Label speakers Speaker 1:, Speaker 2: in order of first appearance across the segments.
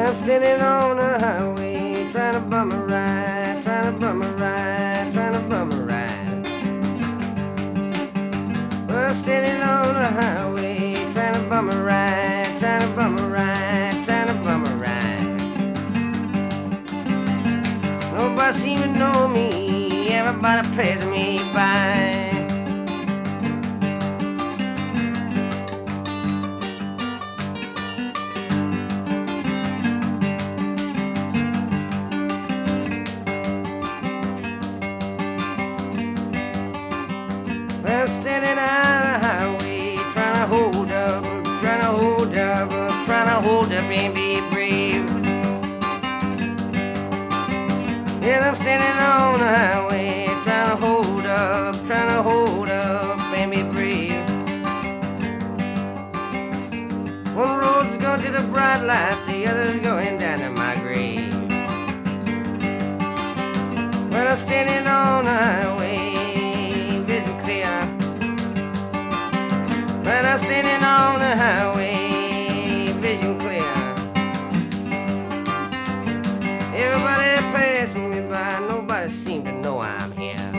Speaker 1: I'm standing on the highway, trying to bum a ride, trying to bum a ride, trying to bum a ride. Well, I'm standing on the highway, trying to bum a ride, trying to bum a ride, trying to bum a ride. Nobody seems to know me, everybody passing me by. I'm standing on the highway, trying to hold up, trying to hold up, trying to hold up and be brave. Yes, I'm standing on the highway, trying to hold up, trying to hold up and be brave. One road's going to the bright lights, the other's going down to my grave. Well, I'm standing on the highway, vision clear. But I'm standing on the highway, vision clear. Everybody passing me by, nobody seems to know I'm here.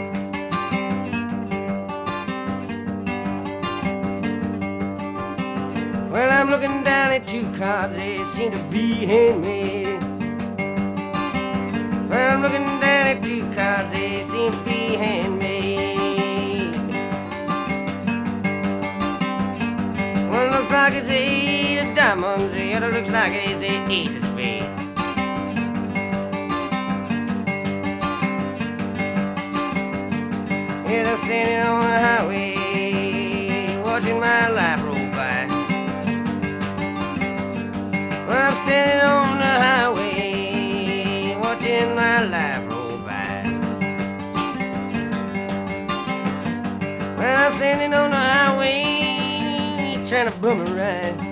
Speaker 1: Well, I'm looking down at two cards, they seem to be handmade. Well, I'm looking down at two cards, they seem to be handmade. One looks like it's eight of diamonds, the other looks like it's an ace of spades. Yeah, I'm standing on the highway, watching my life roll by. Well, I'm standing on the highway, watching my life roll by. Well, I'm standing on the highway, trying to bum a ride.